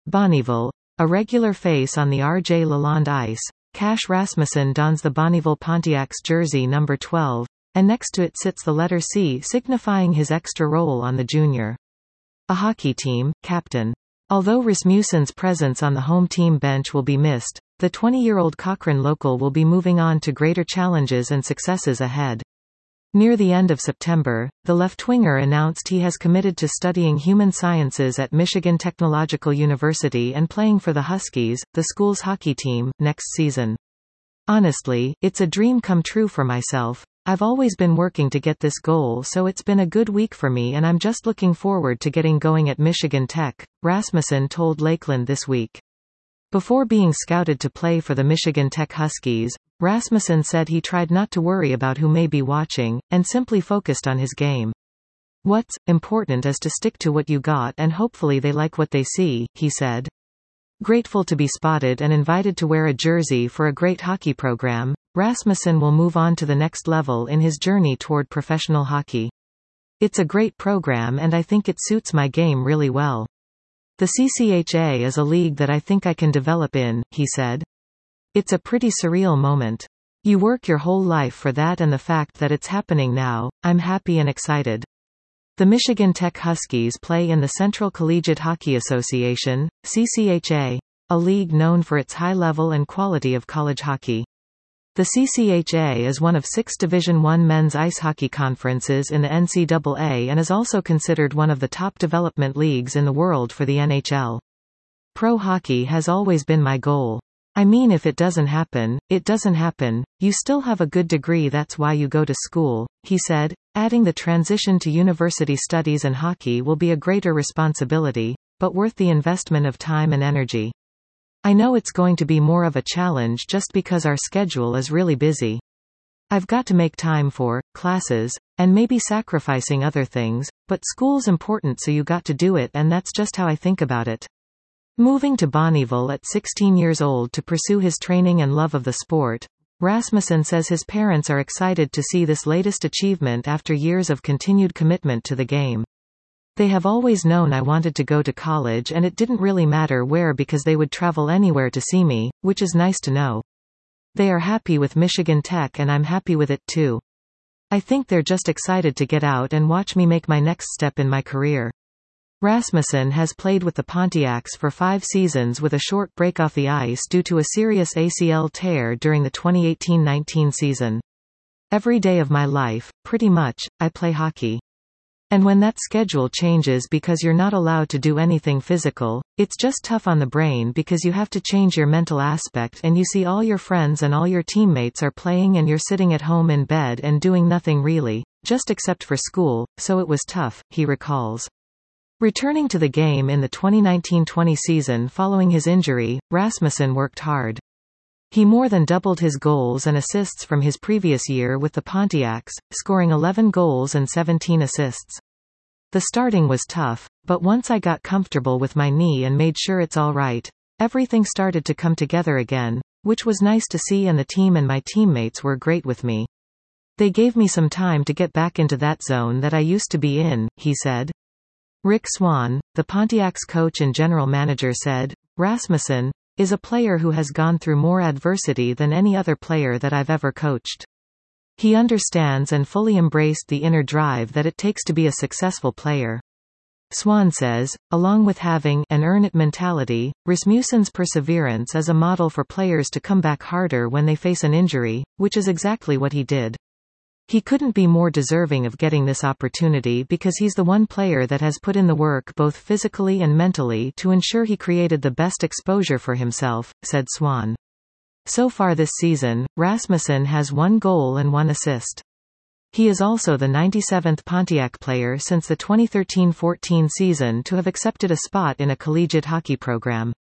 Bonnieville. A regular face on the R.J. Lalonde ice, Cash Rasmussen dons the Bonnieville Pontiacs jersey number 12, and next to it sits the letter C signifying his extra role on the junior A hockey team, captain. Although Rasmussen's presence on the home team bench will be missed, the 20-year-old Cochrane local will be moving on to greater challenges and successes ahead. Near the end of September, the left-winger announced he has committed to studying human sciences at Michigan Technological University and playing for the Huskies, the school's hockey team, next season. Honestly, it's a dream come true for myself. I've always been working to get this goal, so it's been a good week for me and I'm just looking forward to getting going at Michigan Tech, Rasmussen told Lakeland this week. Before being scouted to play for the Michigan Tech Huskies, Rasmussen said he tried not to worry about who may be watching, and simply focused on his game. What's important is to stick to what you got and hopefully they like what they see, he said. Grateful to be spotted and invited to wear a jersey for a great hockey program, Rasmussen will move on to the next level in his journey toward professional hockey. It's a great program and I think it suits my game really well. The CCHA is a league that I think I can develop in, he said. It's a pretty surreal moment. You work your whole life for that and the fact that it's happening now, I'm happy and excited. The Michigan Tech Huskies play in the Central Collegiate Hockey Association, CCHA, a league known for its high level and quality of college hockey. The CCHA is one of 6 Division I men's ice hockey conferences in the NCAA and is also considered one of the top development leagues in the world for the NHL. Pro hockey has always been my goal. I mean, if it doesn't happen, it doesn't happen. You still have a good degree, that's why you go to school, he said, adding the transition to university studies and hockey will be a greater responsibility, but worth the investment of time and energy. I know it's going to be more of a challenge just because our schedule is really busy. I've got to make time for classes, and maybe sacrificing other things, but school's important, so you got to do it, and that's just how I think about it. Moving to Bonnieville at 16 years old to pursue his training and love of the sport, Rasmussen says his parents are excited to see this latest achievement after years of continued commitment to the game. They have always known I wanted to go to college and it didn't really matter where because they would travel anywhere to see me, which is nice to know. They are happy with Michigan Tech and I'm happy with it too. I think they're just excited to get out and watch me make my next step in my career. Rasmussen has played with the Pontiacs for 5 seasons with a short break off the ice due to a serious ACL tear during the 2018-19 season. Every day of my life, pretty much, I play hockey. And when that schedule changes because you're not allowed to do anything physical, it's just tough on the brain because you have to change your mental aspect and you see all your friends and all your teammates are playing and you're sitting at home in bed and doing nothing really, just except for school, so it was tough, he recalls. Returning to the game in the 2019-20 season following his injury, Rasmussen worked hard. He more than doubled his goals and assists from his previous year with the Pontiacs, scoring 11 goals and 17 assists. The starting was tough, but once I got comfortable with my knee and made sure it's all right, everything started to come together again, which was nice to see, and the team and my teammates were great with me. They gave me some time to get back into that zone that I used to be in, he said. Rick Swan, the Pontiacs coach and general manager, said, Rasmussen is a player who has gone through more adversity than any other player that I've ever coached. He understands and fully embraced the inner drive that it takes to be a successful player. Swan says, along with having an earn-it mentality, Rasmussen's perseverance is a model for players to come back harder when they face an injury, which is exactly what he did. He couldn't be more deserving of getting this opportunity because he's the one player that has put in the work both physically and mentally to ensure he created the best exposure for himself, said Swan. So far this season, Rasmussen has 1 goal and 1 assist. He is also the 97th Pontiac player since the 2013-14 season to have accepted a spot in a collegiate hockey program.